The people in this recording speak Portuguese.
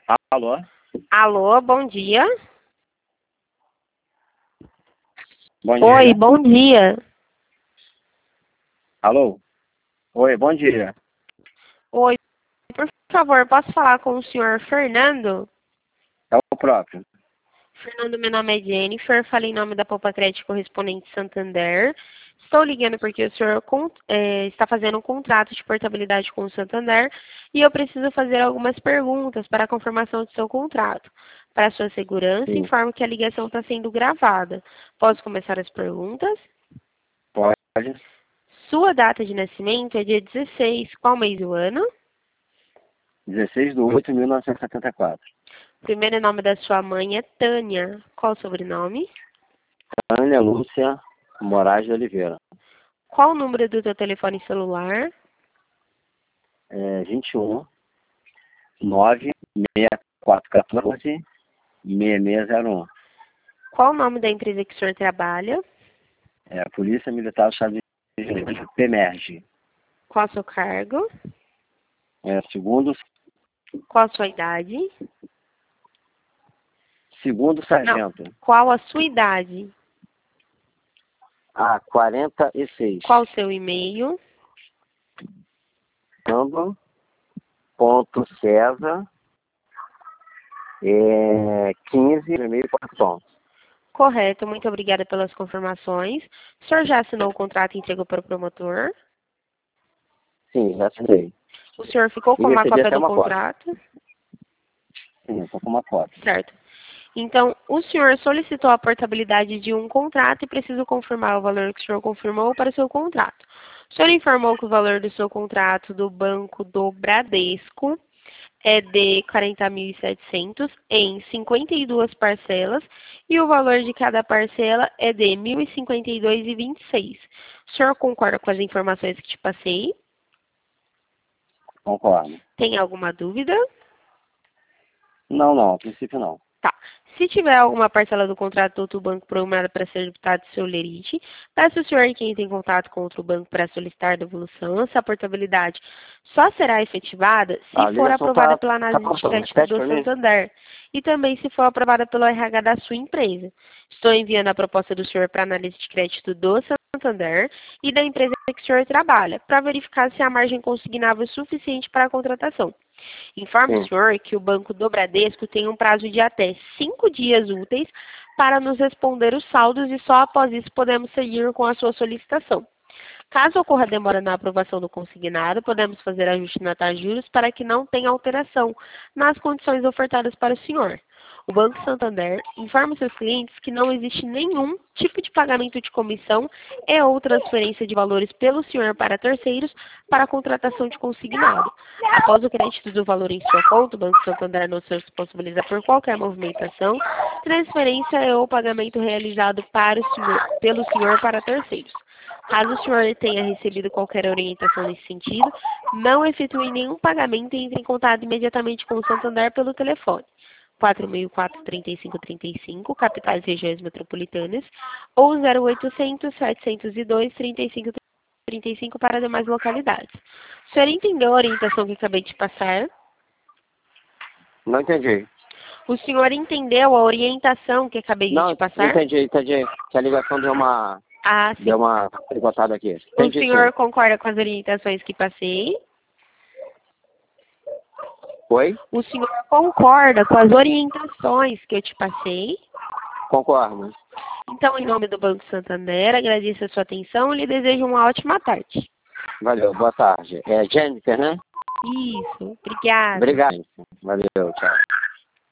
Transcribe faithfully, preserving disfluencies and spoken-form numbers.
Alô? Alô, bom dia. Bom Oi, dia. bom dia. Alô? Oi, bom dia. Oi, por favor, posso falar com o senhor Fernando? É o próprio. Fernando, meu nome é Jennifer, falei em nome da Poupa Crédito Correspondente Santander. Estou ligando porque o senhor con- eh, está fazendo um contrato de portabilidade com o Santander e eu preciso fazer algumas perguntas para a confirmação do seu contrato. Para sua segurança, Sim. informo que a ligação está sendo gravada. Posso começar as perguntas? Pode. Sua data de nascimento é dia dezesseis. Qual mês do ano? dezesseis de oito de mil novecentos e setenta e quatro. O primeiro nome da sua mãe é Tânia. Qual o sobrenome? Ana Lúcia Moraes de Oliveira. Qual o número do seu telefone celular? É vinte e um, nove, seis quatro um quatro, seis seis zero um. Qual o nome da empresa que o senhor trabalha? É a Polícia Militar do Estado de Janeiro, PEMERGE. Qual o seu cargo? É segundo, Qual a sua idade? segundo Não. sargento. Qual a sua idade? Ah, quarenta e seis. Qual o seu e-mail? Samba ponto César é, quinze, e-mail ponto com. Correto, muito obrigada pelas confirmações. O senhor já assinou o contrato e entregou para o promotor? Sim, já assinei. O senhor ficou E com uma recebi cópia até do uma foto. contrato? Sim, estou com uma foto. Certo. Então, o senhor solicitou a portabilidade de um contrato e preciso confirmar o valor que o senhor confirmou para o seu contrato. O senhor informou que o valor do seu contrato do Banco do Bradesco é de quarenta mil e setecentos em cinquenta e duas parcelas e o valor de cada parcela é de mil e cinquenta e dois reais e vinte e seis centavos. O senhor concorda com as informações que te passei? Concordo. Tem alguma dúvida? Não, não, a princípio não. Tá. Se tiver alguma parcela do contrato do outro banco programada para ser debitada do seu lerite, peça o senhor que entre em contato com outro banco para solicitar devolução. Essa portabilidade só será efetivada se A for ligação aprovada tá, pela tá análise de cortando. crédito Repete do para mim. Santander e também se for aprovada pelo R H da sua empresa. Estou enviando a proposta do senhor para análise de crédito do Santander e da empresa que o senhor trabalha, para verificar se a margem consignável é suficiente para a contratação. Informe o Sim. senhor que o Banco do Bradesco tem um prazo de até cinco dias úteis para nos responder os saldos e só após isso podemos seguir com a sua solicitação. Caso ocorra demora na aprovação do consignado, podemos fazer ajuste na taxa de juros para que não tenha alteração nas condições ofertadas para o senhor. O Banco Santander informa seus clientes que não existe nenhum tipo de pagamento de comissão e ou transferência de valores pelo senhor para terceiros para a contratação de consignado. Após o crédito do valor em sua conta, o Banco Santander não se responsabiliza por qualquer movimentação, transferência ou pagamento realizado para o senhor, pelo senhor para terceiros. Caso o senhor tenha recebido qualquer orientação nesse sentido, não efetue nenhum pagamento e entre em contato imediatamente com o Santander pelo telefone quatro mil e quatro, trinta e cinco, trinta e cinco, capitais e regiões metropolitanas, ou zero oitocentos, setecentos e dois, trinta e cinco, trinta e cinco para demais localidades. O senhor entendeu a orientação que acabei de passar? Não entendi. O senhor entendeu a orientação que acabei de Não, te passar? entendi, entendi. Que a ligação deu uma, Ah, sim. deu uma picotada aqui. O Entendi, senhor sim. concorda com as orientações que passei? Oi? O senhor concorda com as orientações que eu te passei? Concordo. Então, em nome do Banco Santander, agradeço a sua atenção e lhe desejo uma ótima tarde. Valeu, boa tarde. É Jennifer, né? Isso, obrigada. Obrigado. Valeu, tchau.